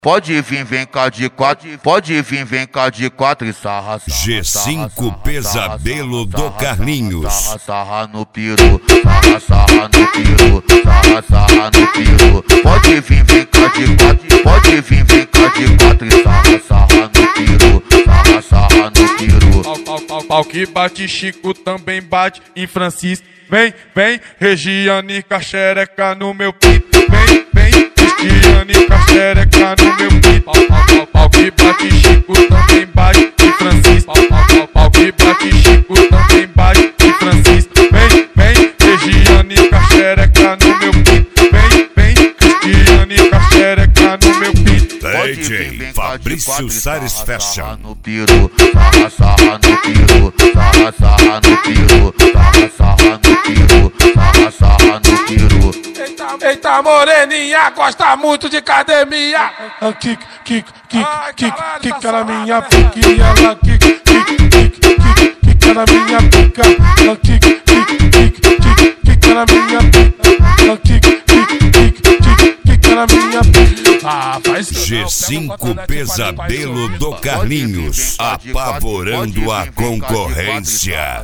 Pode vir, vem cá de quatro, pode vir, vem cá de quatro e sarra, G5 Pesadelo do Carlinhos. Sarra no piru, sarra no piru, sarra no piru. Pode vir, vem cá de quatro, pode vir, vem cá de quatro e sarra no piru, sarra no piru. Pau que bate Chico também bate em Francisco. Vem, vem, Regiane com a xereca no meu pinto. Vem, vem, Cristiane com a xereca no meu pinto. Pau que bate Chico também bate em Francisco. Pau que bate Chico também bate em Francisco. Vem, vem, Regiane com a xereca no meu pinto. Vem, vem, Cristiane com a xereca no meu pinto. DJ Fabrício Sares Fashion. Sarra no piru, sarra no piru, sarra no piru, sarra no piru, sarra no piru. Eita moreninha, gosta muito de academia. Kick na minha pica e ela kick na minha pica. Kick na minha pica, kick na minha pica. G5 Pesadelo do Carlinhos, apavorando a concorrência.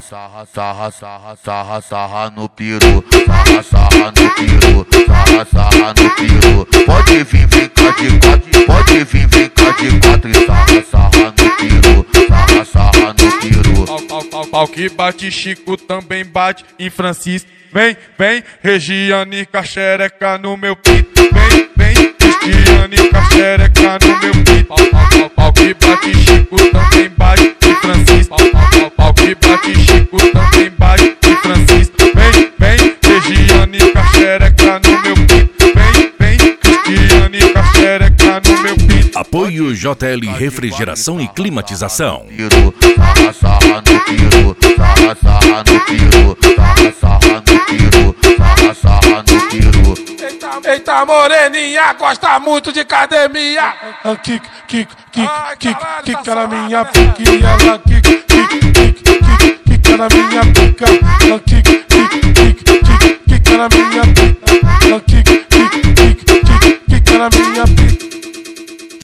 Sarra no piru, sarra no piru, sarra no piru. Pode vir, vem cá de quatro, pode vir, vem cá de quatro e sarra no piru, sarra no piru. Pau que bate Chico também bate em Francisco. Vem, vem, Regiane com a xereca no meu pinto. Vem, vem, Cristiane com a xereca no meu pinto. Pau que bate Chico também bate em Francisco. Pau que bate Chico também bate em Francisco. Vem, vem, Regiane com a xereca no meu pinto. Vem, vem, Cristiane com a xereca no meu pinto. Apoio JL Refrigeração e Climatização. Sarra no piru, sarra no piru, sarra no piru, sarra no piru. Eita moreninha, gosta muito de academia. Kick na minha pica e ela kick na minha pica.